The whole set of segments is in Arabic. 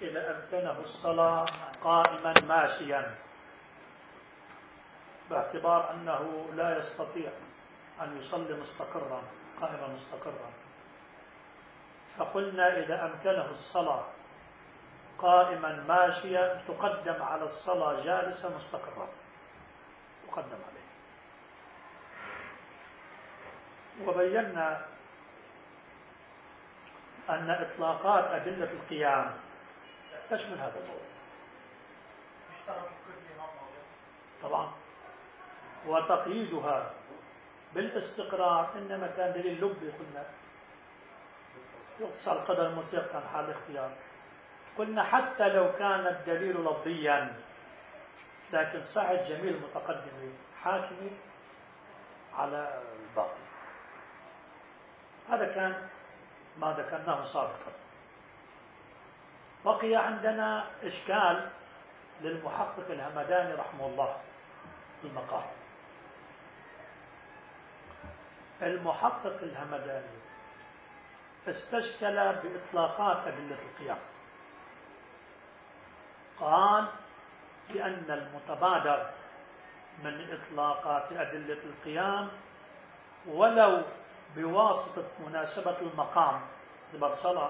إذا أمكنه الصلاة قائما ماشيا، باعتبار أنه لا يستطيع أن يصلي مستقرا قائما مستقرا، فقلنا إذا أمكنه الصلاة قائما ماشيا تقدم على الصلاة جالسة مستقرة، تقدم عليه. وبينا أن إطلاقات أدلة القيام تشمل هذا الموضوع طبعا، وتقييدها بالاستقرار إنما كان دليل لبي. قلنا يقتصر القدر المطلق كان حال اختيار. قلنا حتى لو كان الدليل لفظيا لكن سعد جميل المتقدم حاكم على الباقي. هذا كان ما ذكرناه سابقا. بقي عندنا إشكال للمحقق الهمداني رحمه الله في المقام. المحقق الهمداني استشكل بإطلاقات أدلة القيام. قال بأن المتبادر من إطلاقات أدلة القيام ولو بواسطة مناسبة المقام بالصلاة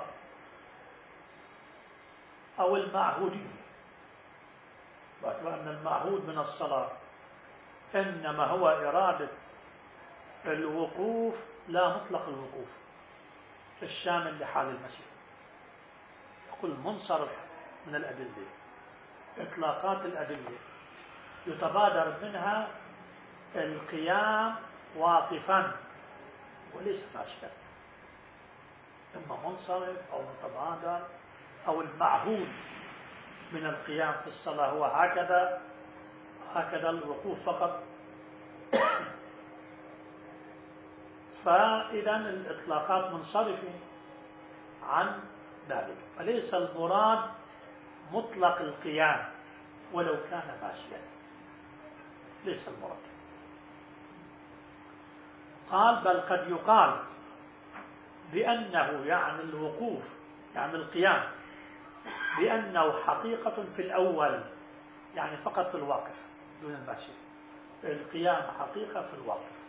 أو المعهود، باعتبار أن المعهود من الصلاة إنما هو إرادة الوقوف لا مطلق الوقوف الشامل لحال المسير. يقول منصرف من الأدلة، إطلاقات الأدلة يتبادر منها القيام واقفا وليس ماشيا، إما منصرف أو متبادر أو المعهود من القيام في الصلاة هو هكذا الوقوف فقط. فإذا الإطلاقات منصرفة عن ذلك، فليس المراد مطلق القيام ولو كان ماشيا، ليس المراد. قال بل قد يقال بأنه يعني الوقوف يعني القيام بأنه حقيقة في الأول، يعني فقط في الواقف دون الماشي. القيام حقيقة في الواقف.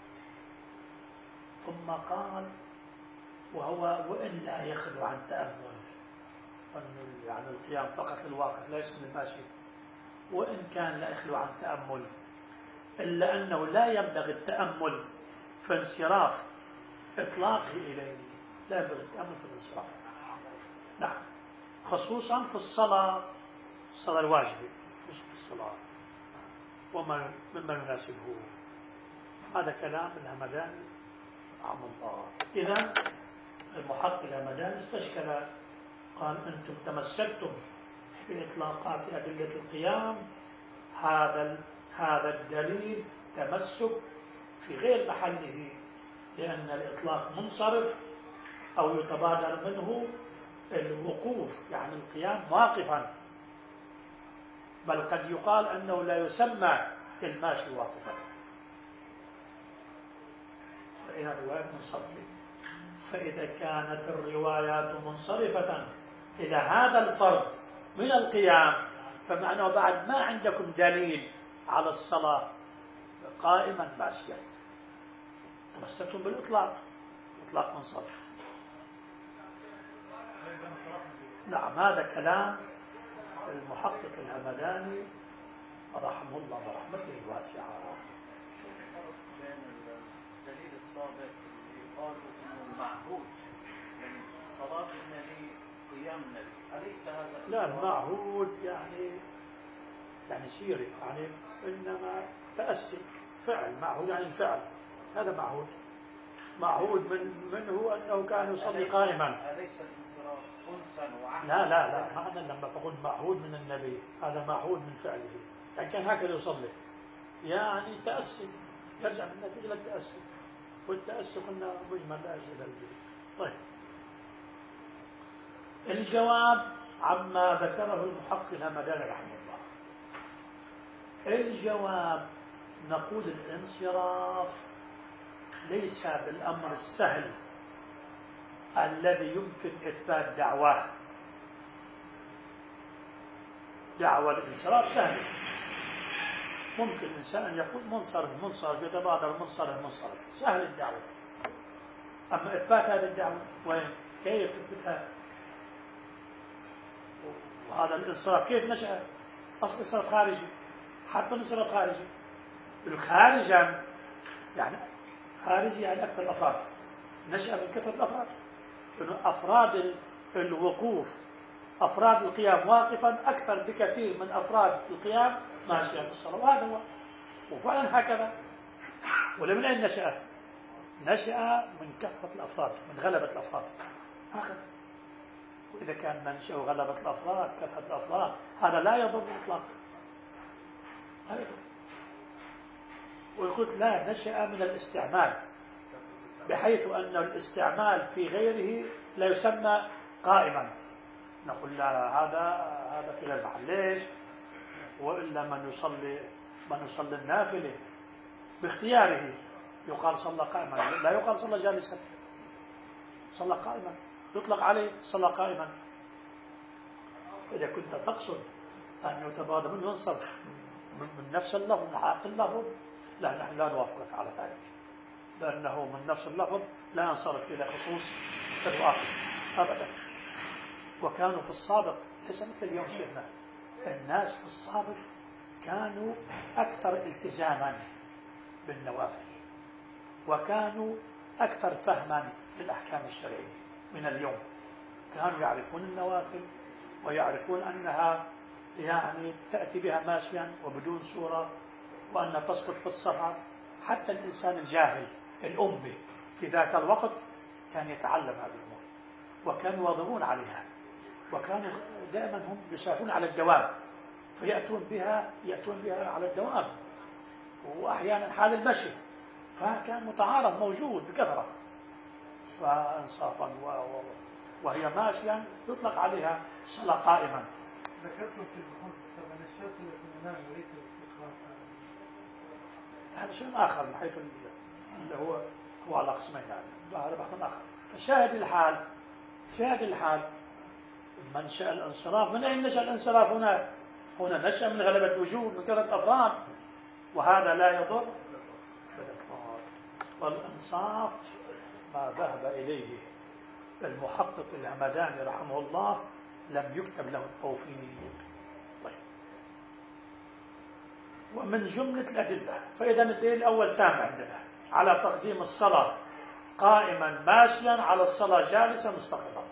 ثم قال وهو وإن لا يخلو عن تأمل، يعني القيام فقط للواقف ليس من الماشي، وإن كان لا يخلو عن تأمل إلا أنه لا ينبغي التأمل في انصراف إطلاقه إليه، لا ينبغي التأمل في الانصراف. نعم، خصوصا في الصلاة الواجبة، مش في الصلاة مما يناسبه. هذا كلام الهمداني رحمه الله. إذا المحقق الهمداني استشكل، قال أنتم تمسكتم بإطلاقات أدلة القيام، هذا الدليل تمسك في غير محله، لأن الإطلاق منصرف أو يتبادر منه الوقوف يعني القيام واقفا، بل قد يقال أنه لا يسمى الماشي واقفا، فإن الروايات منصرفة. فإذا كانت الروايات منصرفة إلى هذا الفرض من القيام، فمعناه بعد ما عندكم دليل على الصلاة قائما ماشيا، تمسكتم بالإطلاق، إطلاق منصرف. نعم، هذا كلام المحقق الهمداني رحمه الله برحمته الواسعة. الدليل السابق يقال انه معهود من صلاة النبي قيام النبي، أليس هذا؟ لا، المعهود يعني سيري، يعني إنما تأسي فعل. معهود يعني الفعل، هذا معهود منه أنه كان يصلي قائما. أليس الانصراف أنسا وعهدا؟ لا، معنى لما تقول معهود من النبي هذا معهود من فعله، يعني كان هكذا يصلي، يعني تأسي، يرجع من النتيجة للتأسي، والتأسي قلنا مجمل الأسئلة. طيب، الجواب عما ذكره المحقق الهمداني رحمه الله. الجواب نقول الانصراف ليس بالأمر السهل الذي يمكن إثبات دعواه، دعوة الانصراف سهلة، ممكن الإنسان أن يقول منصرف يتبادر منصرف سهل الدعوة. أما إثبات هذه الدعوة وين؟ كيف تثبتها؟ وهذا الانصراف كيف نشأ؟ أصل انصراف خارجي، حتى انصراف خارجي خارجا يعني خارجي يعني أكثر الأفراد، نشأ من كثرة الأفراد، إنه أفراد الوقوف أفراد القيام واقفا أكثر بكثير من أفراد القيام ماشيا في الصلاة، وهذا هو. وفعلا هكذا. ولمن أين نشأ؟ نشأ من كثرة الأفراد، من غلبة الأفراد هكذا. وإذا كان منشأ غلبة الأفراد كثرة الأفراد هذا لا يضر إطلاقا، لا يضر. ويقول لا، نشأ من الاستعمال، بحيث أن الاستعمال في غيره لا يسمى قائما. نقول لا، هذا في غير محل. ليش؟ وإلا من يصلي النافلة باختياره يقال صلى قائما، لا يقال صلى جالسا، صلى قائما، يطلق عليه صلى قائما. إذا كنت تقصد أن يتبادر منه ينصرف من نفس اللفظ، من حق اللفظ، لا، نحن لا نوافقك على ذلك، لأنه من نفس اللفظ لا ينصرف إلى خصوص الواقع أبدا. وكانوا في السابق ليس مثل اليوم شيخنا، الناس في السابق كانوا أكثر التزاما بالنوافل، وكانوا أكثر فهما للأحكام الشرعية من اليوم. كانوا يعرفون النوافل ويعرفون أنها يعني تأتي بها ماشيا وبدون سورة، وأنها تسقط في السفر. حتى الإنسان الجاهل الأمي في ذاك الوقت كان يتعلم هذه الأمور، وكانوا يواظبون عليها، وكانوا دائما هم يسافرون على الدوام فيأتون بها على الدوام، وأحيانا حال المشي، فكان متعارف موجود بكثرة. فانصافا وهي ماشيا يطلق عليها صلاة قائما. ذكرتم في البحوث السابقة أن الشرط الاطمئنان وليس الاستقرار، هذا شيء آخر من حيث اللي هو على قسمين، يعني هذا بحث آخر. فشاهد الحال منشأ الانصراف. من أين نشأ الانصراف؟ هنا نشأ من غلبة الوجود، من كثرة أفراد، وهذا لا يضر بالإطلاق. والإنصاف ما ذهب إليه المحقق الهمداني رحمه الله لم يكتب له التوفيق. طيب. ومن جملة الأدلة، فإذا الدليل الأول تام عندنا على تقديم الصلاة قائما ماشيا على الصلاة جالسا مستقرا.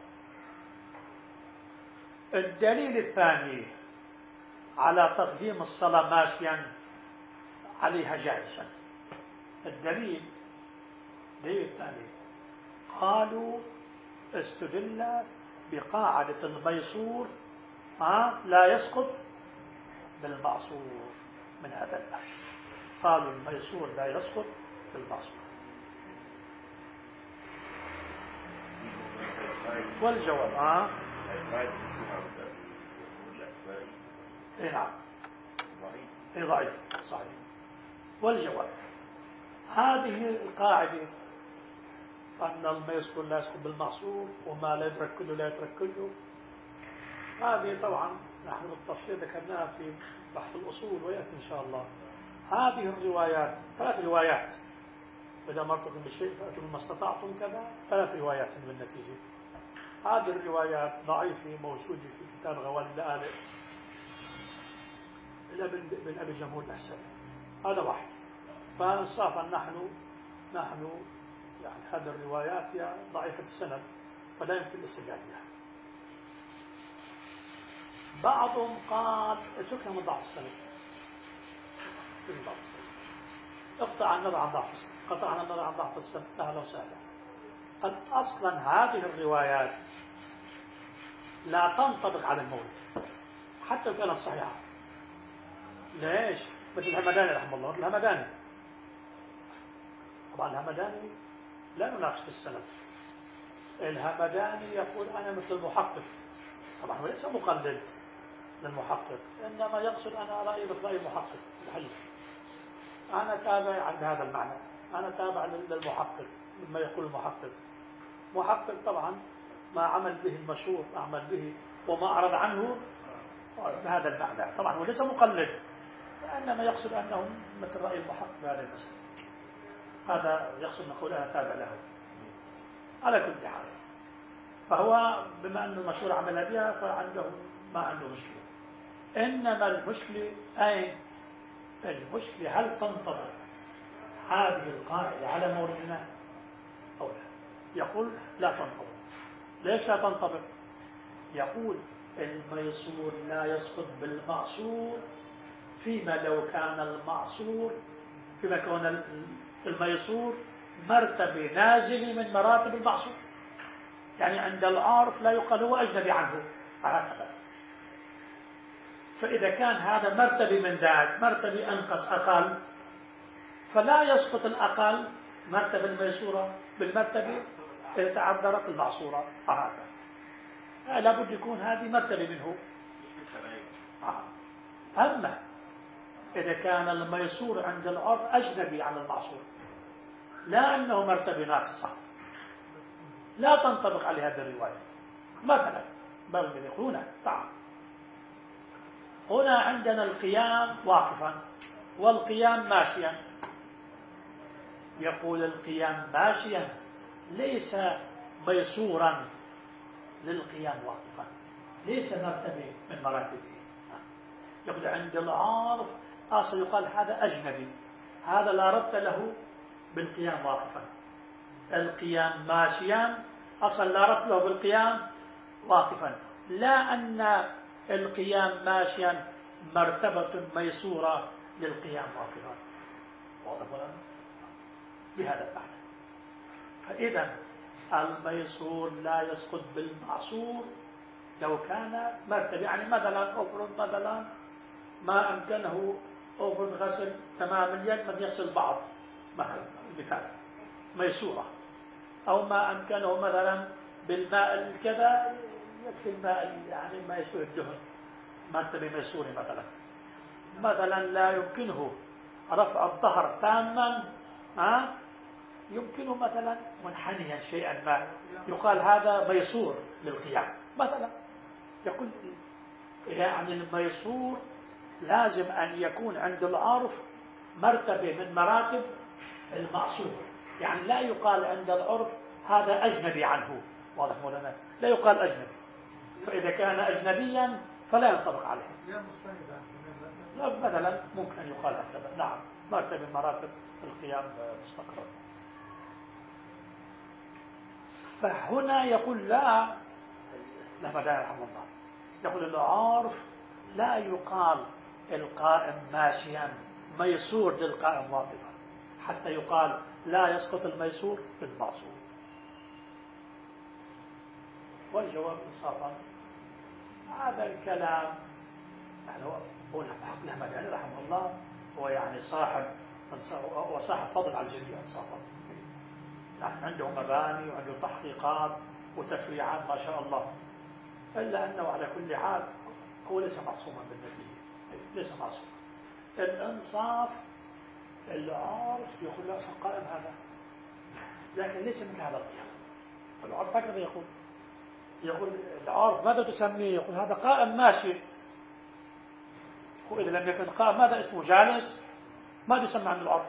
الدليل الثاني على تقديم الصلاة ماشيا عليها جالسا. الدليل الثاني قالوا استدل بقاعدة الميسور لا يسقط بالمعصور. من هذا الباب قالوا الميسور لا يسقط بالمعصور. والجواب نعم ضعيف صحيح. والجواب هذه القاعدة أن الميسور لا يسقط بالمعصور وما لا يدرك كله لا يترك كله، هذه طبعا نحن بالتفصيل ذكرناها في بحث الأصول ويأتي إن شاء الله. هذه الروايات 3 روايات، إذا أمرتكم بشيء فأتوا ما استطعتم كذا، 3 روايات بالنتيجة. هذه الروايات ضعيفة موجودة في كتاب غوالي اللآلئ بن أبي جمهور الأحسن، هذا واحد. فانصافا نحن يعني هذه الروايات هي ضعيفة السند فلا يمكن الاستدلال بها. بعضهم قال اتركنا من ضعف السند، اقطع النظر عن ضعف السند، قطعنا النظر عن ضعف السند، أهلا وسهلا. قال أصلا هذه الروايات لا تنطبق على المولد حتى لو كانت صحيحة. ليش؟ مثل الهمداني رحمه الله، الهمداني طبعا الهمداني لا نناقش في السند. الهمداني يقول أنا مثل المحقق، طبعا هو ليس مقلد للمحقق، إنما يقصد أنا رأيي مثل رأي المحقق الحديث، أنا تابع عن هذا المعنى، أنا تابع للمحقق مما يقول المحقق. محقق طبعا ما عمل به المشهور أعمل به، وما أعرض عنه بهذا المعنى. طبعا هو ليس مقلد، وإنما يقصد أنه مثل رأي المحقق بهذا المسألة، هذا يقصد أن قول أنا تابع له على كل حال. فهو بما أنه المشهور عمل بها فعنده ما عنده مشكلة. إنما المشكلة أين؟ المشكلة هل تنطبق هذه القاعدة على موردنا أو لا؟ يقول لا تنطبق. ليش لا تنطبق؟ يقول الميسور لا يسقط بالمعصور فيما لو كان المعصور، فيما كان الميسور مرتبة نازلة من مراتب المعصور. يعني عند العارف لا يقال هو أجنبي عنه هكذا. فإذا كان هذا مرتبة من ذاك، مرتبة أنقص أقل، فلا يسقط الأقل مرتبة الميسورة بالمرتبة إذا تعذرت المعصورة هكذا. لابد يكون هذه مرتبة منه. أما إذا كان الميسور عند العرف أجنبي عن المعصور، لا أنه مرتبة ناقصة، لا تنطبق عليه هذه الرواية. مثلا بل هنا تعال، هنا عندنا القيام واقفا والقيام ماشيا. يقول القيام ماشيا ليس ميسورا للقيام واقفا، ليس مرتبة من مراتبه. يقول عند العارف أصل يقال هذا أجنبي، هذا لا ربط له بالقيام واقفا. القيام ماشيا أصل لا ربط له بالقيام واقفا، لا أن القيام ماشيا مرتبة ميسورة للقيام واقفا. واضح ولا لا؟ بهذا المعنى. فإذا الميسور لا يسقط بالمعصور لو كان مرتبة. يعني مثلا أفرض مثلا ما أمكنه أفرض غسل تمام اليد من يغسل بعض مثلا، مثال ميسورة. أو ما أمكنه مثلا بالماء الكذا يكفي الماء يعني ما يشبه الدهن، مرتبة ميسورة مثلا. مثلا لا يمكنه رفع الظهر تاما، يمكنه مثلا منحنيا شيئا ما، يقال هذا ميسور للقيام مثلا. يقول يعني الميسور لازم أن يكون عند العرف مرتبة من مراتب المعصور. يعني لا يقال عند العرف هذا أجنبي عنه. واضح مولانا؟ لا يقال أجنبي. فإذا كان أجنبيا فلا ينطبق عليه. لا مثلا ممكن يقال هكذا، نعم، مرتبة من مراتب القيام مستقرا. فهنا يقول لا مدار رحمه الله، يقول العارف لا يقال القائم ماشيا ميسور للقائم واقفا حتى يقال لا يسقط الميسور بالمعصور. والجواب إنصافا هذا الكلام يعني هو الأحمداني رحمه الله هو يعني صاحب فضل على الجميع إنصافا. يعني عنده مباني وعنده تحقيقات وتفريعات ما شاء الله، إلا أنه على كل حال هو ليس معصوما بالنتيجة، ليس معصوما. الإنصاف العارف يقول لا قائم هذا، لكن ليس مثل هذا القيام. العارف هكذا يقول العارف ماذا تسميه؟ يقول هذا قائم ماشي. وإذا لم يكن قائم ماذا اسمه؟ جالس؟ ماذا يسمى عند العارف؟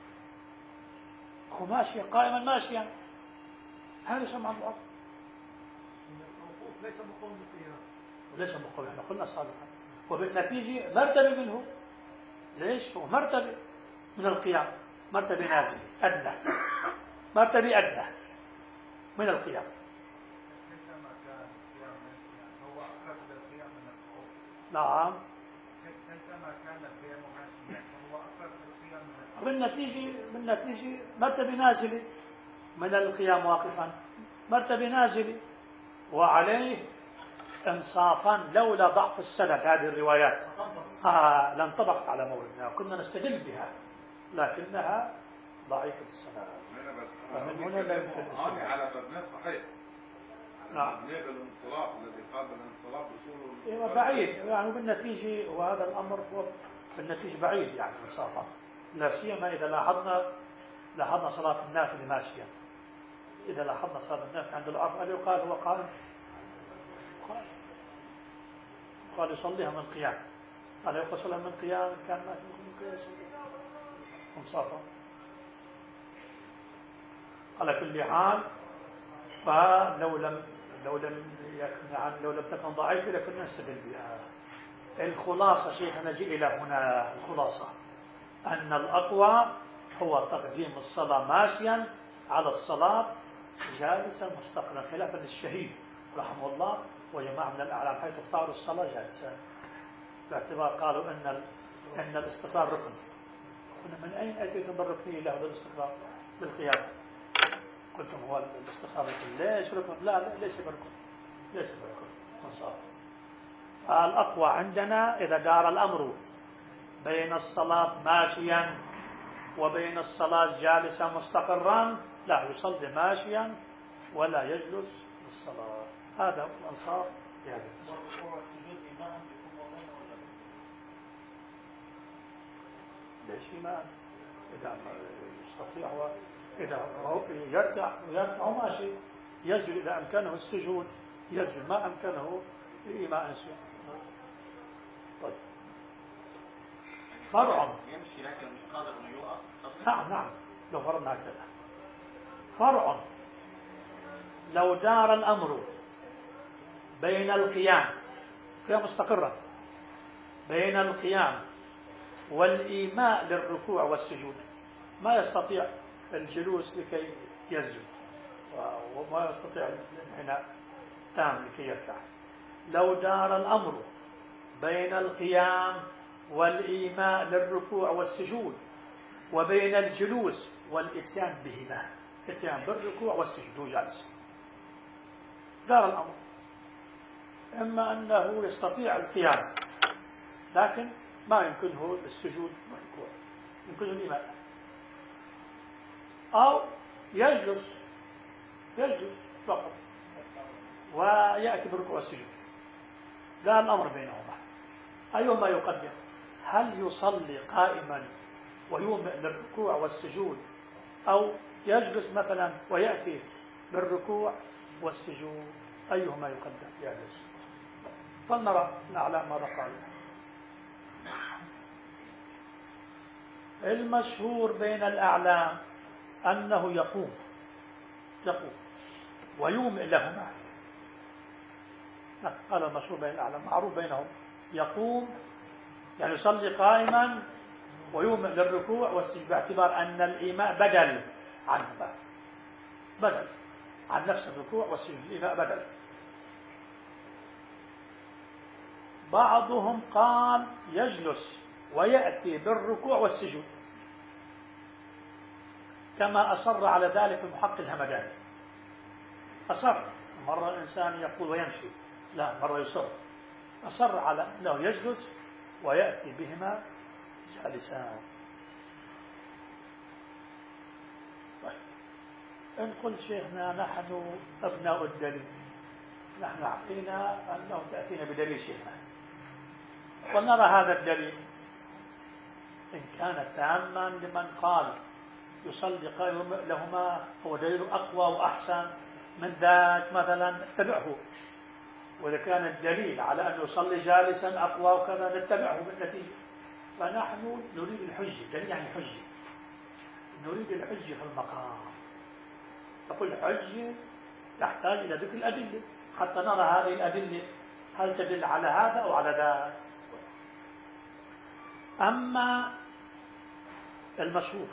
هو ماشي قائما ماشيا، هذا يسمى عند العارف. ليس مقوم بالقيام، ليس مقوم، احنا قلنا سابقا. وبالنتيجة مرتبة منه. ليش؟ هو مرتبة من القيام، مرتبة نازلة أدنى، مرتبة أدنى من القيام. كيفما كان القيام هو أقرب إلى القيام من القعود. نعم. كيفما كان القيام ماشيا هو أقرب إلى القيام من القعود. بالنتيجة مرتبة نازلة من القيام واقفا، مرتبة نازلة. وعليه انصافا لولا ضعف السند هذه الروايات لانطبقت على موردنا وكنا نستدل بها، لكنها ضعيفة السند. فمن هنا لا يمكن السند على مبنى صحيح. نعم. مبنى الانصراف الذي قابل الانصراف بصوره بعيد يعني بالنتيجة، وهذا الأمر هو بالنتيجة بعيد يعني انصافا، لا سيما إذا لاحظنا صلاة النافلة ماشية. إذا لاحظنا صلاة النافلة عند العرف يقال هو قائم. قال يصليها من قيام، قال يصليها من قيام، كان ما من قيام يصليها انصافا. على كل حال، فلو لم لو لم تكن ضعيفة لكنا نستدل بها. الخلاصة شيخنا نجي إلى هنا، الخلاصة أن الأقوى هو تقديم الصلاة ماشيا على الصلاة جالسا مستقرا، خلافا للشهيد رحمه الله وجماعة من الأعلام حيث اختاروا الصلاة جالسا، باعتبار قالوا أن الاستقرار ركن. قلنا من أين أتيتم بالركنية له بالاستقرار؟ بالقيام. قلتم هو الاستقرار ركن، ليش ركن؟ لا ليس بركن، ليس بركن انصاف. فالأقوى عندنا إذا دار الأمر بين الصلاة ماشيا وبين الصلاة جالسا مستقرا لا يصلي ماشيا ولا يجلس للصلاة، هذا الأنصاف يعني. والركوع والسجود إمام بكم ولا ليش إمام؟ إذا يستطيع إذا هو يركع ماشي، يسجد إذا أمكنه السجود يسجد، ما أمكنه إيماء يسجد. طيب فرع يمشي لكن مش قادر انه يوقف. نعم لو فرضنا هكذا. فرع لو دار الأمر بين القيام مستقرا بين القيام والإيماء للركوع والسجود، ما يستطيع الجلوس لكي يسجد وما يستطيع الانحناء تام لكي يركع. لو دار الأمر بين القيام والإيماء للركوع والسجود وبين الجلوس والإتيان بهما، إتيان بالركوع والسجود وجالس، دار الأمر إما أنه يستطيع القيام لكن ما يمكنه السجود والركوع، يمكنه الإيماء، أو يجلس فقط ويأتي بالركوع والسجود، دار الأمر بينهما. أيهما يقدم؟ هل يصلي قائما ويومئ للركوع والسجود، أو يجلس مثلا ويأتي بالركوع والسجود؟ أيهما يقدم؟ يجلس. فلنرى الأعلام ماذا قال. المشهور بين الأعلام أنه يقوم ويومئ لهما، هذا المشهور بين الأعلام، معروف بينهم. يقوم يعني يصلي قائما ويومئ للركوع والسجود، باعتبار أن الإيماء بدل عنهما، بدل عن نفس الركوع والسجود، الإيماء بدل. بعضهم قال يجلس ويأتي بالركوع والسجود، كما أصر على ذلك المحقق الهمداني. أصر، مرة الإنسان يقول ويمشي، لا مرة يصر، أصر على أنه يجلس ويأتي بهما جالسان. طيب إن قلت شيخنا نحن أبناء الدليل، نحن عقلنا أنه تأتينا بدليل شيخنا، ونرى هذا الدليل إن كان تاما لمن قال يصلي قائما لهما هو دليل أقوى وأحسن من ذاك مثلا نتبعه، وإذا كان الدليل على أن يصلي جالسا أقوى وكذا نتبعه بالنتيجة. فنحن نريد الحجة، دليل يعني حجة، نريد الحجة في المقام. نقول الحجة تحتاج إلى ذكر الأدلة حتى نرى هذه الأدلة هل تدل على هذا أو على ذاك. أما المشهور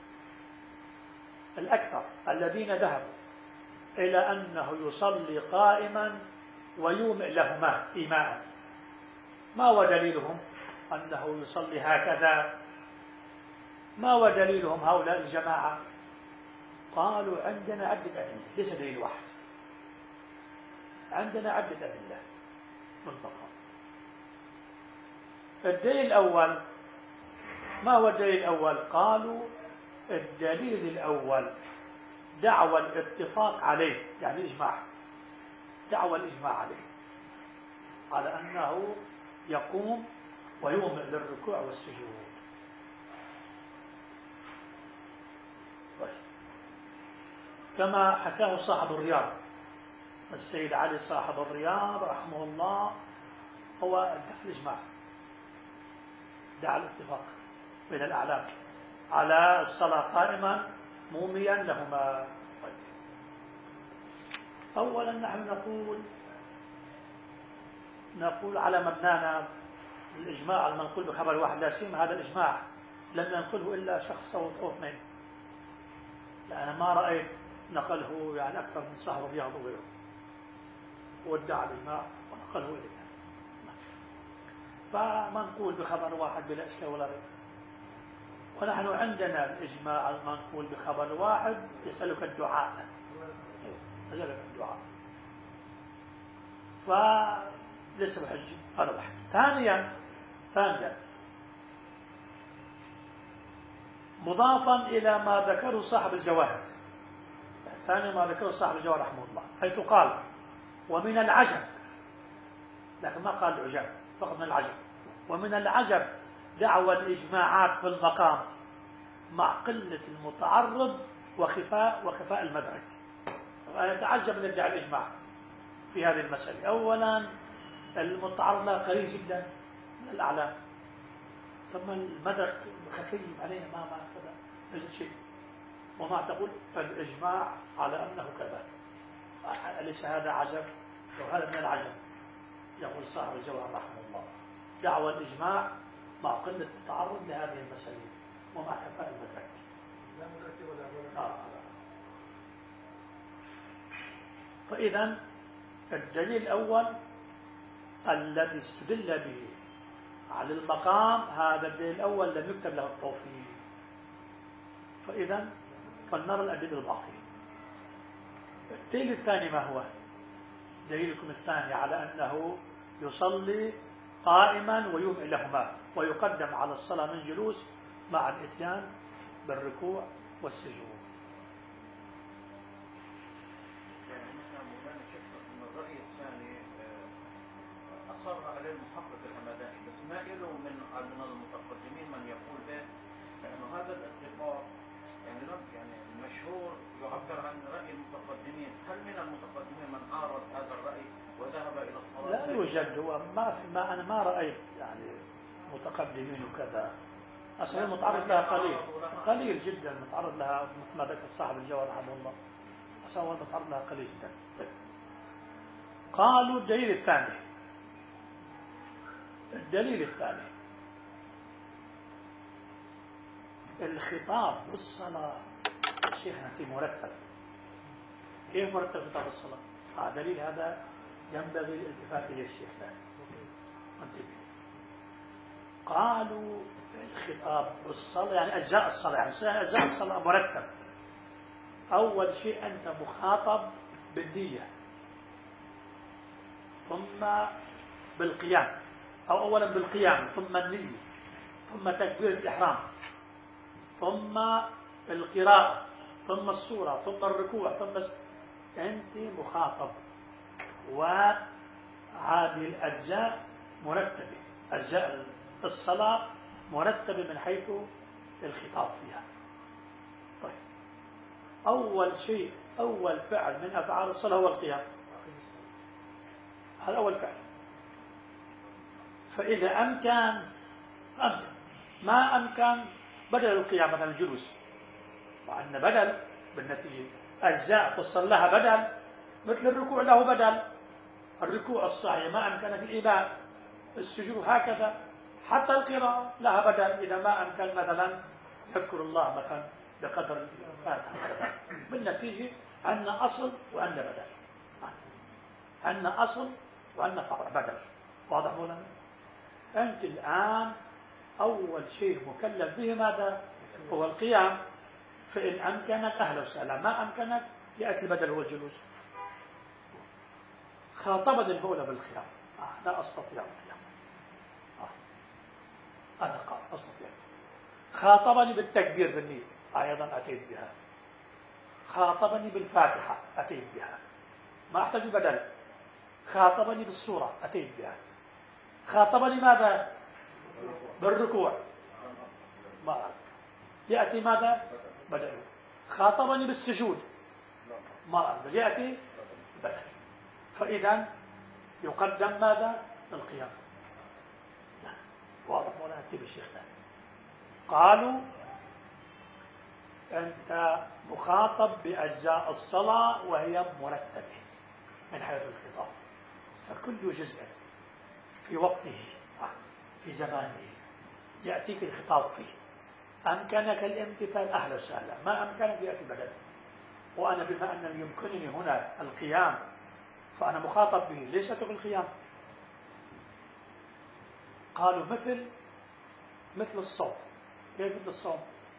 الأكثر الذين ذهبوا إلى أنه يصلي قائما ويومئ لهما إيماء، ما هو دليلهم أنه يصلي هكذا؟ ما هو دليلهم هؤلاء الجماعة؟ قالوا عندنا عدة أدلة، ليس دليل واحد، عندنا عدة أدلة منطقة. الدليل الأول، ما هو الدليل الأول؟ قالوا الدليل الأول دعوى الاتفاق عليه، يعني الإجماع، دعوى الإجماع عليه، على أنه يقوم ويومئ للركوع والسجود. كما حكاه صاحب الرياض، السيد علي صاحب الرياض رحمه الله، هو ادعى الإجماع، ادعى الاتفاق بين الأعلام على الصلاة قائما موميا لهما. أولا نحن نقول على مبنانا الإجماع المنقول بخبر واحد، لا سيما هذا الإجماع لم ينقله إلا شخص أو اثنين، لأن ما رأيت نقله يعني أكثر من صاحب رياض وغيره، وادعى الإجماع ونقله إلينا، فمنقول بخبر واحد بلا إشكال ولا ريب. ونحن عندنا الإجماع المنقول بخبر واحد يسألك الدعاء، يسألك الدعاء، فليس بحجة. هذا واحد. ثانيا مضافا إلى ما ذكره صاحب الجواهر، ثانيا ما ذكره صاحب الجواهر رحمه الله، حيث قال ومن العجب، لكن ما قال العجاب، فقط من العجب، ومن العجب دعوى الإجماعات في المقام مع قلة المتعرض وخفاء المدرك. أنا أتعجب من ادعاء الإجماع في هذه المسألة. أولا المتعرض لها قليل جدا من الأعلام، ثم المدرك خفي علينا ما كذا نجد شيء، وما تقول الإجماع على أنه كذا. أليس هذا عجب؟ وهذا من العجب. يقول صاحب الجوهر رحمه الله دعوى الإجماع مع قلة التعرض لهذه المسألة ومع خفاء المدرك. لا مدرك ولا فإذا الدليل الأول الذي استدل به على المقام، هذا الدليل الأول لم يكتب له التوفيق. فإذا فلنرى الأدلة الباقية. الدليل الثاني ما هو؟ دليلكم الثاني على أنه يصلي قائما ويومئ لهما ويقدم على الصلاة من جلوس مع الإتيان بالركوع والسجود. يعني نحن مولانا شفنا أن الرأي الثاني أصر عليه المحقق الهمداني، بس ما له من المتقدمين من يقول به، لأنه هذا الاتفاق يعني المشهور يعبر عن رأي المتقدمين. هل من المتقدمين من عارض هذا الرأي وذهب إلى الصلاة؟ لا يوجد. هو أنا ما رأيت يعني متقدمين وكذا. أصلا المتعرض لها قليل جدا، المتعرض لها مثل ما ذكر صاحب الجوهر رحمه الله، أصلا هو المتعرض لها قليل جدا. قالوا الدليل الثاني الخطاب بالصلاة. شيخنا أنت مرتب، كيف مرتب خطاب الصلاة؟ دليل هذا ينبغي الالتفات إليه الشيخ. قالوا الخطاب بالصلاة يعني أجزاء الصلاة، يعني أجزاء الصلاة مرتب. أول شيء أنت مخاطب بالنية، ثم بالقيام، أو أولا بالقيام ثم النية، ثم تكبير الإحرام، ثم القراءة، ثم السورة، ثم الركوع، ثم أنت مخاطب. وهذه الأجزاء مرتبة، أجزاء الصلاة مرتبة من حيث الخطاب فيها. طيب، أول شيء، أول فعل من أفعال الصلاة هو القيام، هذا أول فعل. فإذا أمكن ما أمكن بدل القيام مثلا الجلوس، مع أن بدل بالنتيجة أجزاء في الصلاة لها بدل، مثل الركوع له بدل، الركوع الصحيح ما أمكنك الإيماء، السجود هكذا، حتى القراءة لها بدل إذا ما أمكن مثلا يذكر الله مثلا بقدر الفاتحة. بالنتيجة عندنا أصل وعندنا بدل، عندنا أصل وعندنا فرع بدل. واضح مولانا؟ أنت الآن أول شيء مكلف به ماذا؟ هو القيام. فإن أمكنك أهلا وسهلا، ما أمكنك يأتي البدل هو الجلوس. خاطبني المولى بالخيام، لا أستطيع القيام، أنا قال أستطيع. خاطبني بالتكبير بالنية، أيضا أتيت بها. خاطبني بالفاتحة، أتيت بها، ما أحتاج بدل. خاطبني بالسورة، أتيت بها. خاطبني ماذا؟ بالركوع، ما يأتي ماذا؟ بدل. خاطبني بالسجود، ما أقدر، يأتي بدل. فإذا يقدم ماذا؟ القيام. انتبه شيخنا. قالوا أنت مخاطب بأجزاء الصلاة وهي مرتبة من حيث الخطاب، فكل جزء في وقته في زمانه يأتيك الخطاب فيه. أمكنك الامتثال أهلا وسهلا، ما أمكنك يأتي بدل. وأنا بما أن يمكنني هنا القيام فأنا مخاطب به، ليس اترك القيام. قالوا مثل الصوم. كيف مثل الصوم؟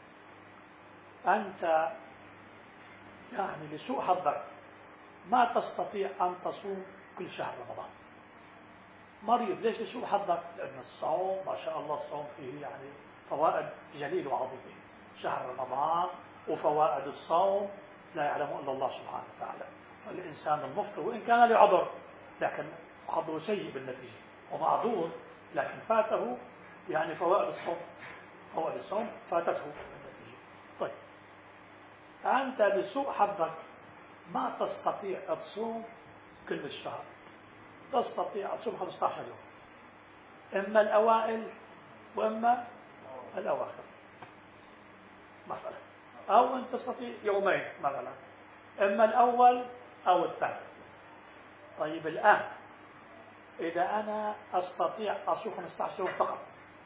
أنت يعني لسوء حظك ما تستطيع أن تصوم كل شهر رمضان. مريض، ليش لسوء حظك؟ لأن الصوم ما شاء الله الصوم فيه يعني فوائد جليلة وعظيمة. شهر رمضان وفوائد الصوم لا يعلم إلا الله سبحانه وتعالى. فالإنسان المفطر وإن كان له عذر لكن حظه سيء بالنتيجة، ومعذور لكن فاته يعني فوائد الصوم فاتته بالنتيجة. طيب أنت لسوء حظك ما تستطيع تصوم كل الشهر، تستطيع تصوم 15 يوم، إما الأوائل وإما الأواخر مثلا، أو أن تستطيع يومين مثلا، إما الأول أو الثاني. طيب الآن إذا أنا أستطيع أصوم 15 يوم فقط،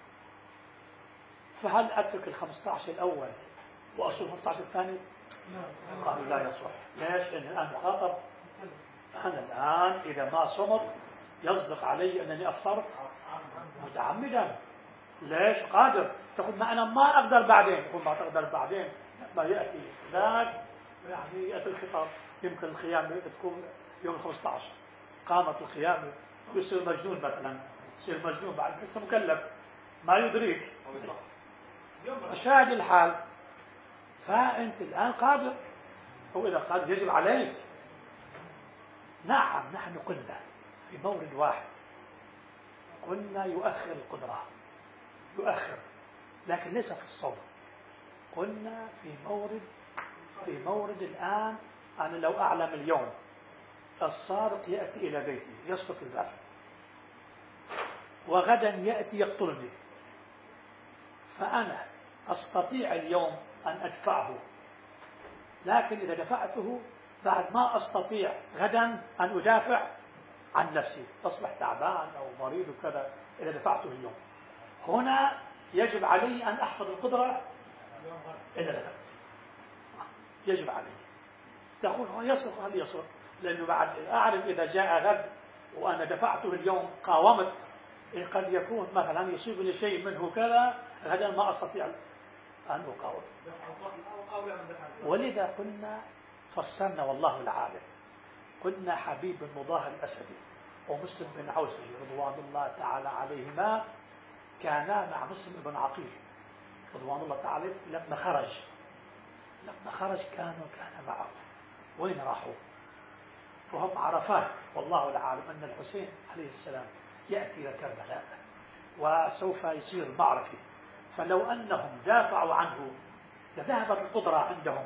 فهل أترك 15 الأول وأصوم 15 الثاني؟ قالوا لا يصح. ليش؟ لأن الآن مخاطب. أنا الآن إذا ما صمت يصدق علي أنني أفطرت متعمدا. ليش؟ قادر. تقول ما أنا ما أقدر بعدين. تقول ما تقدر بعدين ما يأتي ذاك يعني يأتي الخطاب. يمكن القيامة تكون يوم 15 قامت القيامة ويصير مجنون مثلا، يصير مجنون بعد لسه مكلف ما يدريك فشاهد الحال. فأنت الآن قادر، وإذا قادر يجب عليك. نعم نحن قلنا في مورد واحد، قلنا يؤخر القدرة، يؤخر، لكن ليس في الصوم. قلنا في مورد الآن أنا لو أعلم اليوم السارق يأتي إلى بيتي يسقط الباب وغدا يأتي يقتلني، فأنا أستطيع اليوم أن أدفعه، لكن إذا دفعته بعد ما أستطيع غدا أن أدافع عن نفسي، أصبح تعبان أو مريض وكذا. إذا دفعته اليوم هنا يجب علي أن أحفظ القدرة إذا دفعت، يجب علي. تقول هو يصرف، هل يصرف؟ لأنه بعد أعرف إذا جاء غد وأنا دفعته اليوم قاومت، قد يكون مثلا يصيبني شيء منه كذا غدا ما أستطيع أن أقاوم. ولذا قلنا فسرنا والله العالم، قلنا حبيب بن مضاهر الأسدي ومسلم بن عوسي رضوان الله تعالى عليهما كانا مع مسلم بن عقيل رضوان الله تعالى لما خرج كان معه. وين راحوا؟ وهم عرفات والله العالم أن الحسين عليه السلام يأتي إلى كربلاء وسوف يصير معركة، فلو أنهم دافعوا عنه لذهبت القدرة عندهم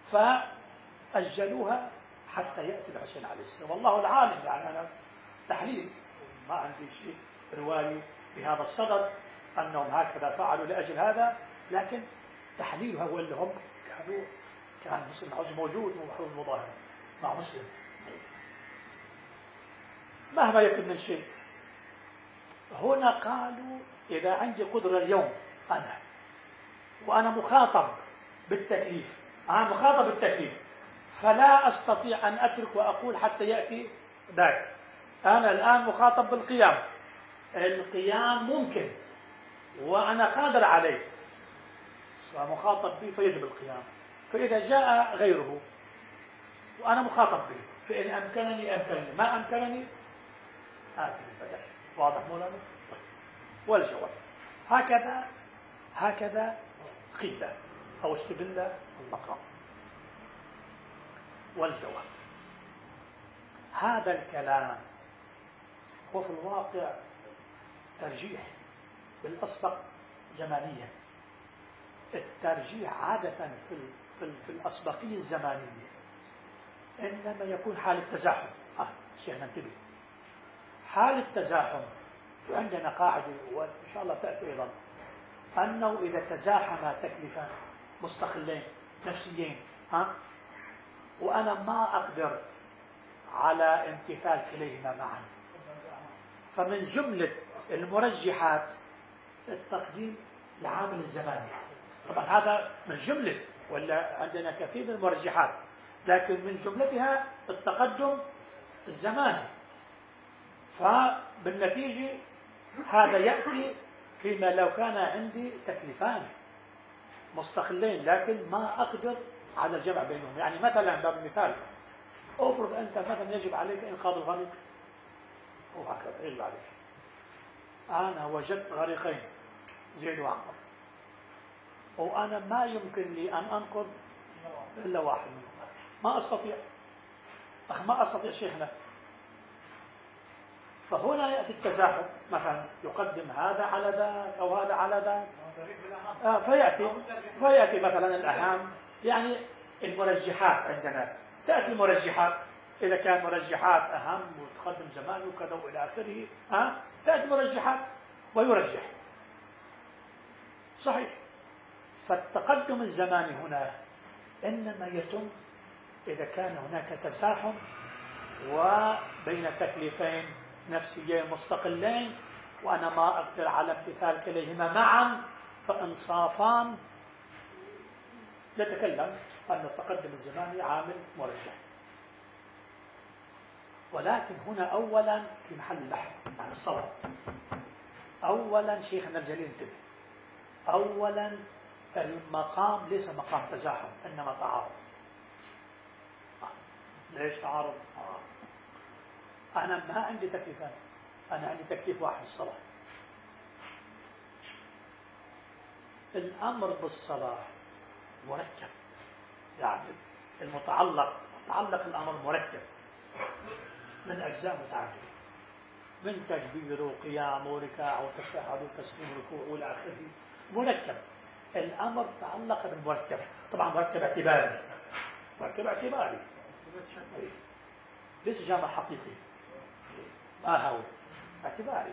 فأجلوها حتى يأتي الحسين عليه السلام. والله العالم، يعني أنا تحليل ما عندي شيء رواية بهذا الصدد أنهم هكذا فعلوا لأجل هذا، لكن تحليلها هو اللي هم كان مسلم عوسي موجود ومحمود المظاهر مع مسلم. مهما يكن من شيء، هنا قالوا إذا عندي قدرة اليوم أنا وأنا مخاطب بالتكليف، فلا أستطيع أن أترك وأقول حتى يأتي ذاك. أنا الآن مخاطب بالقيام، القيام ممكن وأنا قادر عليه فمخاطب به فيجب القيام. فإذا جاء غيره وأنا مخاطب به فإن أمكنني ما أمكنني آتي بالبدل. واضح مولانا؟ والجواب هكذا قيل أو استدل المقام. والجواب هذا الكلام هو في الواقع ترجيح بالأسبق زمانيا. الترجيح عادة في الأسبقية الزمانية إنما يكون حال التزاحم. شيخنا انتبه، حال التزاحم عندنا قاعدة وإن شاء الله تأتي أيضا أنه إذا تزاحم تكليفان مستقلين نفسيين وأنا ما أقدر على امتثال كليهما معا، فمن جملة المرجحات التقديم العامل الزماني. طبعا هذا من جملة، ولا عندنا كثير من المرجحات، لكن من جملتها التقدم الزماني. فبالنتيجة هذا يأتي فيما لو كان عندي تكليفان مستقلين لكن ما أقدر على الجمع بينهم. يعني مثلا باب المثال، افرض أنت مثلا يجب عليك إنقاذ الغريق، وهكذا يجب عليك. أنا وجدت غريقين زيد وعمر، وأنا ما يمكن لي أن أنقذ إلا واحد منهم، ما أستطيع. ما أستطيع شيخنا. فهنا يأتي التزاحم، مثلا يقدم هذا على ذاك أو هذا على ذاك، فيأتي مثلا الأهم. يعني المرجحات عندنا تأتي مرجحات، إذا كان مرجحات أهم وتقدم زمان وكذا وإلى آخره، تأتي مرجحات ويرجح. صحيح. فالتقدم الزماني هنا إنما يتم إذا كان هناك تزاحم وبين تكليفين نفسيين مستقلين وأنا ما أقدر على امتثال كليهما معا، فإنصافان نتكلم أن التقدم الزماني عامل مرجح. ولكن هنا أولا في محل البحث عن الصواب، أولا شيخنا الجليل انتبه، أولا المقام ليس مقام تزاحم إنما تعارض. ليش تعارض؟ أنا ما عندي تكليفان، أنا عندي تكليف واحد، الصلاة. الأمر بالصلاة مركب، يعني متعلق الأمر مركب من أجزاء متعددة، من تكبير وقيام وركاع وتشهد وتسليم وركوع والى آخره، مركب. الأمر تعلق بالمركب، طبعا مركب اعتباري، ليس جامع حقيقي، ما هو اعتباري.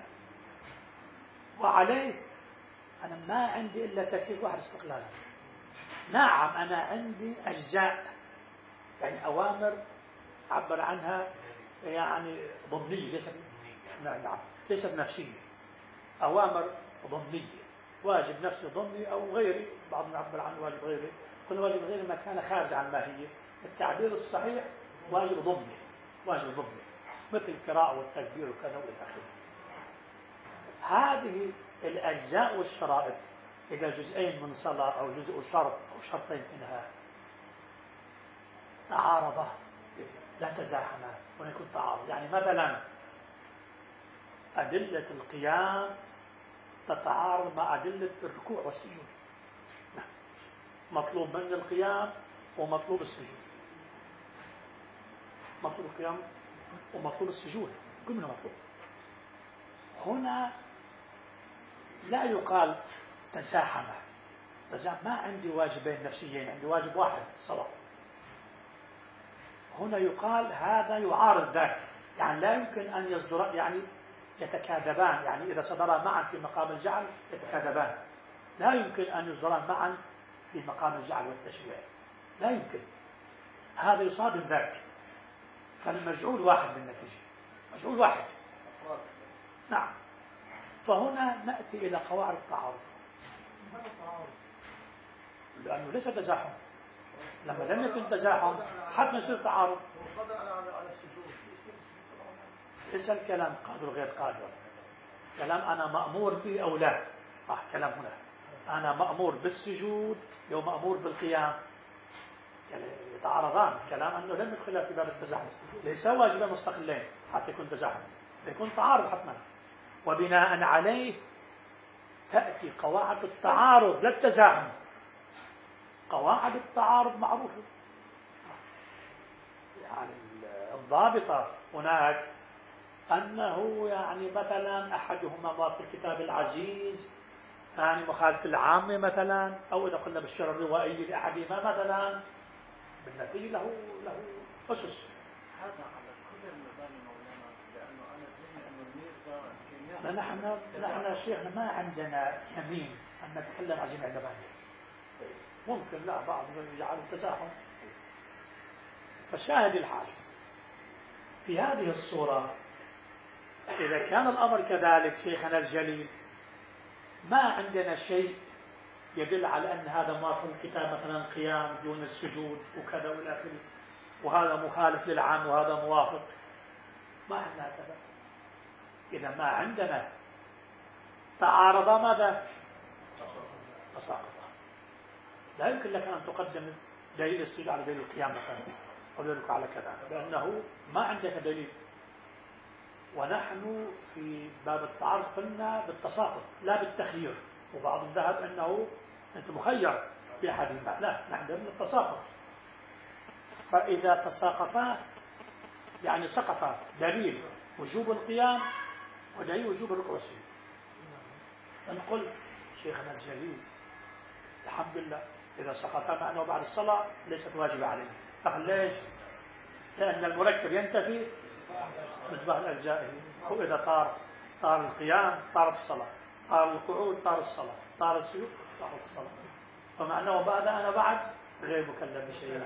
وعليه أنا ما عندي إلا تكليف واحد استقلالا. نعم أنا عندي أجزاء، يعني أوامر عبر عنها يعني ضمنية، ليست نفسية. أوامر ضمنية، واجب نفسي ضمني أو غيري، بعضهم يعبر عنه واجب غيري. كل واجب غيري ما كان خارج عن ماهية. التعبير الصحيح واجب ضمني، مثل القراءة والتكبير وكذا والى آخره. هذه الأجزاء والشرائط إذا جزئين من صلاة أو جزء شرط أو شرطين منها تعارضا لا تزاحما ويكون تعارض. يعني مثلا أدلة القيام تتعارض مع أدلة الركوع والسجود، مطلوب من القيام ومطلوب السجود، مطلوب القيام ومطلوب السجود، كل منها مطلوب. هنا لا يقال تزاحم، ما عندي واجبين نفسيين، عندي واجب واحد، الصلاة. هنا يقال هذا يعارض ذاك، يعني لا يمكن أن يصدر، يعني يتكاذبان، يعني إذا صدرا معا في مقام الجعل يتكاذبان، لا يمكن أن يصدران معا في مقام الجعل والتشريع، لا يمكن. هذا يصادم ذاك، فالمجعول واحد بالنتيجة، مجعول واحد. نعم. فهنا نأتي إلى قواعد التعارض. لأنه ليس تزاحم، لما لم يكن تزاحم حتى يصير تعارض. ليس الكلام قادر غير قادر، كلام أنا مأمور به أو لا. كلام هنا أنا مأمور بالسجود أو مأمور بالقيام، يتعارضان. كلام أنه لم يدخل في باب التزاحم، ليس واجبا مستقلين حتى يكون تزاحم، يكون تعارض حتما. وبناء عليه تأتي قواعد التعارض لا التزاحم. قواعد التعارض معروفة، يعني الضابطة هناك أنه يعني مثلا أحدهما موافق الكتاب العزيز، ثاني مخالف العامة مثلا، أو إذا قلنا بالشر الروائي لأحدهما مثلا، بالنتيجة له أسس. هذا على كل المباني مولانا، لأنه أنا ذهني أنه الميرزا نحن شيخنا ما عندنا يمين أن نتكلم عن جميع المباني. ممكن لا بعض يجعل التزاحم. فشاهد الحال في هذه الصورة إذا كان الأمر كذلك شيخنا الجليل ما عندنا شيء يدل على أن هذا ما في الكتاب مثلا قيام دون السجود وكذا والى آخره، وهذا مخالف للعام وهذا موافق، ما عندنا كذا. إذا ما عندنا تعارض ماذا؟ تساقط. لا يمكن لك أن تقدم دليل السجود على دليل القيام مثلا أو دليلك على كذا، لأنه ما عندك دليل. ونحن في باب التعارض قلنا بالتساقط لا بالتخيير، وبعضهم ذهب أنه أنت مخير في أحدهما، لا نحن من التساقط. فإذا تساقطا يعني سقط دليل وجوب القيام ودليل وجوب الركوع والسجود. نقول شيخنا الجليل الحمد لله إذا سقطا مع أنه بعد الصلاة ليست واجبة عليه. ليش؟ لأن المركب ينتفي باتباع أجزائه. وإذا طار القيام طارت الصلاة، طار القعود طار الصلاة، طار السجود طارت الصلاة. ومعناه بعد أنا بعد غير مكلف بشيء.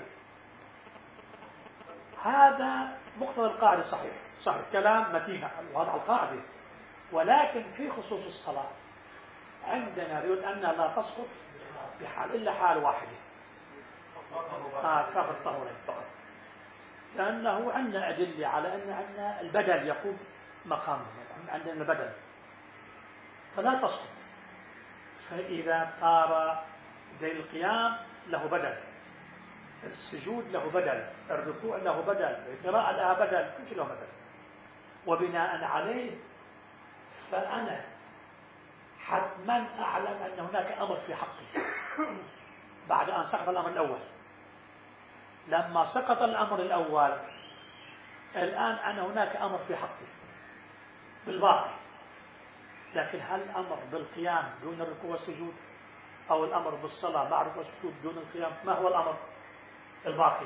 هذا مقتضى القاعدة. صحيح كلام متين وهذا القاعدة، ولكن في خصوص الصلاة عندنا يقول أنها لا تسقط بحال إلا حال واحدة، اتفاق الطهورين فقط، لأنه عندنا أدلة على أن عندنا البدل يقوم مقامه، عندنا البدل فلا تسقط. فإذا طار دليل القيام له بدل، السجود له بدل، الركوع له بدل، القراءة لها بدل، كل شيء له بدل. وبناء عليه فأنا حتما أعلم أن هناك أمر في حقي بعد أن سقط الأمر الأول. لما سقط الأمر الأول الآن أنا هناك أمر في حقي بالباقي، لكن هل الأمر بالقيام دون الركوع والسجود أو الأمر بالصلاة مع الركوع والسجود دون القيام؟ ما هو الأمر الباقي؟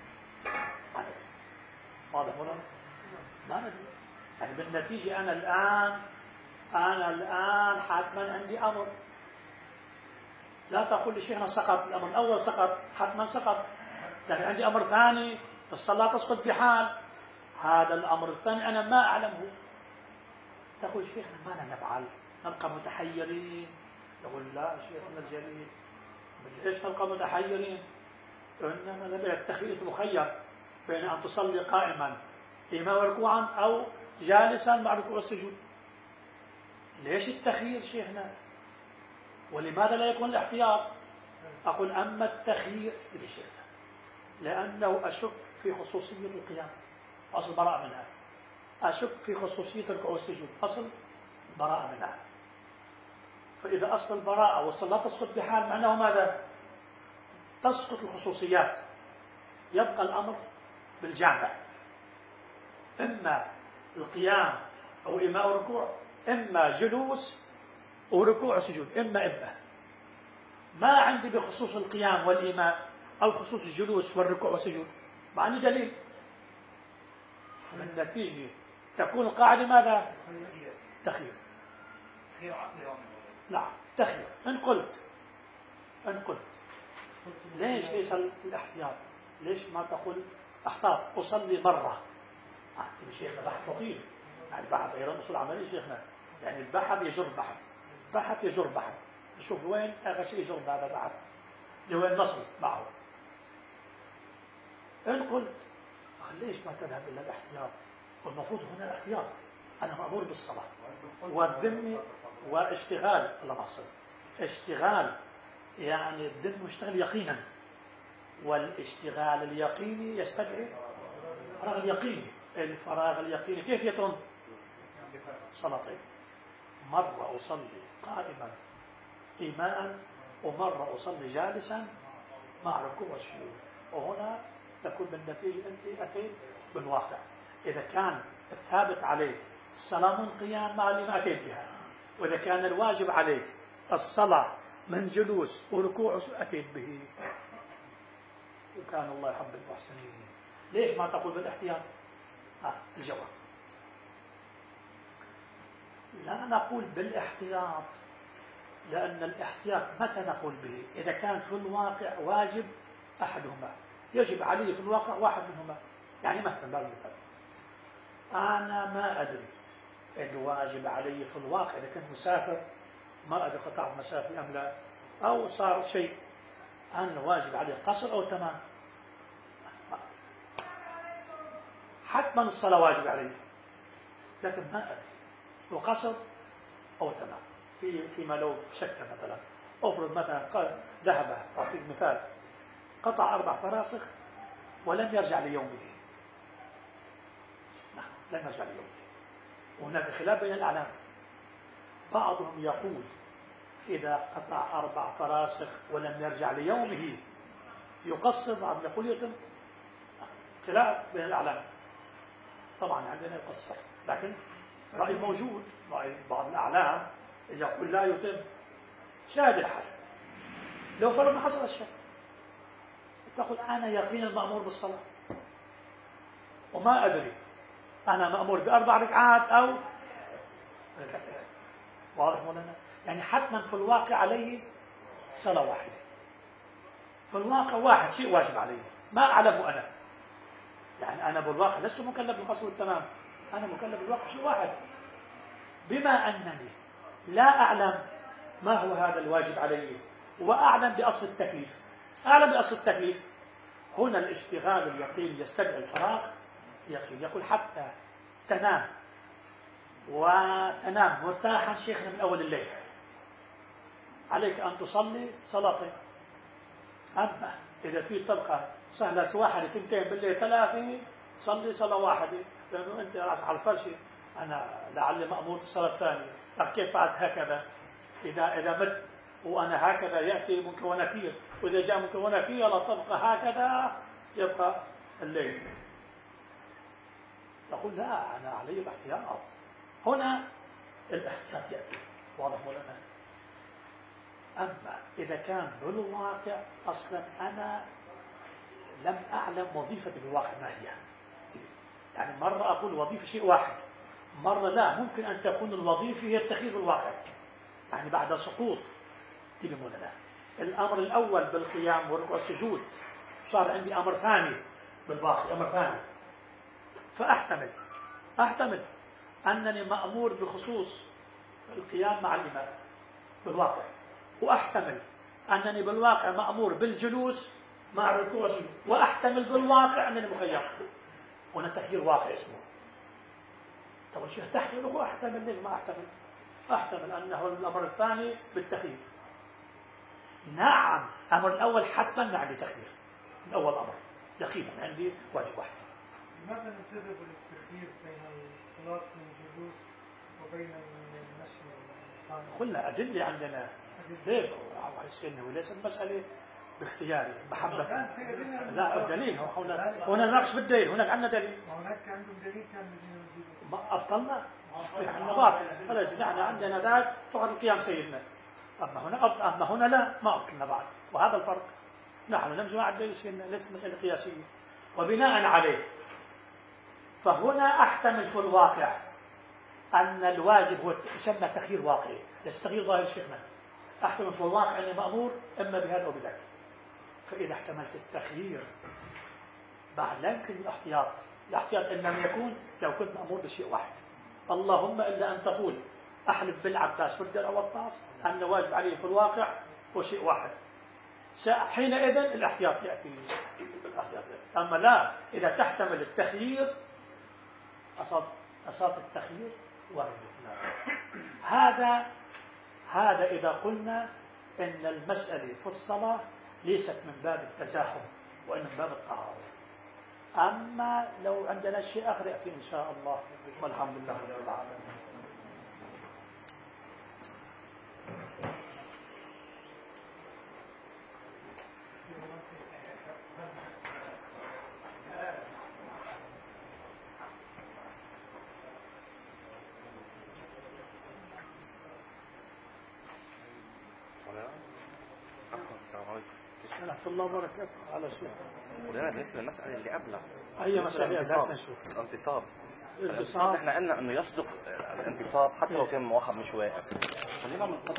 واضح ولا ما ندري. يعني بالنتيجة أنا الآن حتما عندي أمر. لا تقول لي شيخنا سقط الأمر الأول، سقط حتما سقط، لكن عندي أمر ثاني الصلاة تسقط بحال. هذا الأمر الثاني أنا ما أعلمه. تقول شيخنا ماذا نفعل؟ نبقى متحيرين؟ يقول لا شيخنا الجليل ليش نبقى متحيرين؟ إنما نبي التخيير مخير بين أن تصلي قائما إما وركوعا أو جالسا مع ركوع السجود. ليش التخيير شيخنا؟ ولماذا لا يكون الاحتياط؟ أقول أما التخيير شيخنا لأنه أشك في خصوصية القيام، أصل براءة منها. أشك في خصوصية الركوع والسجود، أصل براءة منها. فإذا أصل البراءة والصلاة تسقط بحال معناه ماذا؟ تسقط الخصوصيات، يبقى الأمر بالجامع، إما القيام أو إما الركوع، إما جلوس وركوع وسجود، إما ما عندي بخصوص القيام والإيماء أو خصوص الجلوس والركوع والسجود، ما عندي دليل. فالنتيجة تكون القاعدة ماذا؟ تخيير. نعم تخيير. إن قلت ليش ليس الاحتياط؟ ليش ما تقول احتاط أصلي مرة؟ شيخنا بحث لطيف، يعني بحث غير أصول عملية شيخنا، يعني البحث يجر بحث يجر بحث. نشوف وين آخر شيء يجر هذا البحث لوين نصل معه. إن قلت ليش ما تذهب إلى الاحتياط؟ والمفروض هنا الاحتياط. أنا مأمور بالصلاة والذم واشتغال، الله ما صل اشتغال، يعني الذم مشتغل يقينا، والاشتغال اليقيني يستدعي الفراغ اليقيني. الفراغ اليقيني كيف يتم؟ صلاتين، مرة أصلي قائما إيماء ومرة أصلي جالسا مع ركوع وسجود، وهنا تكون بالنتيجة أنت أتيت بالواقع. إذا كان الثابت عليك الصلاة من قيام مع الإيمان أتيت بها، وإذا كان الواجب عليك الصلاة من جلوس وركوع أتيت به. وكان الله يحب المحسنين. ليش ما تقول بالاحتياط؟ الجواب لا نقول بالاحتياط لأن الاحتياط متى نقول به؟ إذا كان في الواقع واجب أحدهما، يجب عليه في الواقع واحد منهما. يعني مثلا بالمثال أنا ما أدري الواجب علي في الواقع إذا كنت مسافر، ما أدري قطعت مسافة أم لا، أو صار شيء، أنا واجب علي قصر أو تمام. حتما الصلاة واجب علي، لكن ما أدري وقصر أو تمام. فيما لو شك مثلا، أفرض مثلا ذهب، أعطيك مثال، قطع 4 فراسخ ولم يرجع ليومه. نعم، لم يرجع ليومه. وهناك خلاف بين الأعلام، بعضهم يقول إذا قطع 4 فراسخ ولم يرجع ليومه يقصر، بعضهم يقول يتم. خلاف بين الأعلام. طبعا عندنا يقصر، لكن رأي موجود، رأي بعض الأعلام يقول لا يتم. شاهد الحال، لو فرضنا حصل الشك، تقول أنا يقينا مأمور بالصلاة وما أدري أنا مأمور ب4 ركعات أو ركعتين. واضح مولانا؟ يعني حتما في الواقع عليه صلاة واحدة، في الواقع واحد شيء واجب عليه ما أعلمه أنا. يعني أنا بالواقع لست مكلف بالقصر والتمام، أنا مكلف بالواقع شيء واحد. بما أنني لا أعلم ما هو هذا الواجب علي وأعلم بأصل التكليف، أعلم بأصل التكليف، هنا الاشتغال اليقين يستدعي الفراغ يقين. يقول حتى تنام وتنام مرتاحا شيخنا من أول الليل، عليك أن تصلي صلاتين. أما إذا في طبقة سهلة 1 2 بالليل 3 تصلي صلاة واحدة، لأنه أنت رأس على الفرش، أنا لعلي مأمور بالصلاة الثانية، كيف فعلت هكذا؟ إذا مت وأنا هكذا يأتي منكر ونكير، وإذا جاء منكر ونكير لا تبقى هكذا يبقى الليل. تقول لا، أنا علي الاحتياط. هنا الاحتياط يأتي. واضح مولانا؟ أما إذا كان بالواقع أصلا أنا لم أعلم وظيفتي بالواقع ما هي، يعني مرة أقول وظيفة شيء واحد، مرة لا، ممكن أن تكون الوظيفة هي التخيير بالواقع، يعني بعد سقوط. تبي مولانا الأمر الأول بالقيام والركوع والسجود، صار عندي أمر ثاني بالواقع، أمر ثاني، فأحتمل أنني مأمور بخصوص القيام مع الإمام بالواقع، وأحتمل أنني بالواقع مأمور بالجلوس مع الركوع والسجود، وأحتمل بالواقع أنني مخير. هنا تخيير واقع اسمه. طب الشيخ تحتمل وأحتمل، ليش ما أحتمل؟ أحتمل أنه الأمر الثاني بالتخيير. نعم، الأمر الأول حتما ما عندي تخيير، من أول أمر يقينا عندي واجب واحد. لماذا ننتدب للتخيير بين الصلاة والجلوس وبين المشي والقيام؟ قلنا أدلة عندنا. ليش؟ وليس المسألة باختياري محبة. لا، الدليل هنا نناقش بالدليل، هناك عندنا دليل. وهناك عندهم دليل كان بدون الجلوس. ما أبطلنا؟ احنا باطل، خلاص نحن عندنا ذاك فقط القيام سيدنا. أما هنا لا، ما أبطلنا بعد، وهذا الفرق. نحن نمشي مع الدليل سيدنا، ليست مسألة قياسية. وبناء عليه فهنا أحتمل في الواقع أن الواجب هو يسمى تخيير واقعي، ليس تخيير ظاهر شيخنا. أحتمل في الواقع أني مأمور إما بهذا أو بذاك. فإذا احتملت التخيير بعد لا يمكن الاحتياط إنما يكون لو كنت مأمور بشيء واحد، اللهم إلا أن تقول أحلف بالعباس والدر أو الطاس أن واجب عليه في الواقع هو شيء واحد، حينئذ الاحتياط يأتي. أما لا، إذا تحتمل التخيير أصاب التخيير وارد. هذا إذا قلنا إن المسألة في الصلاة ليست من باب التزاحم وإن من باب التعارض. أما لو عندنا شيء آخر يأتي إن شاء الله، والحمد لله رب العالمين. ورحمة الله وبركاته. على شيء ولنا بالنسبة للمسألة اللي قبلها، أي مسألة الانتصاب. احنا قلنا انه يصدق الانتصاب حتى لو كان واحد مش واقف. خلينا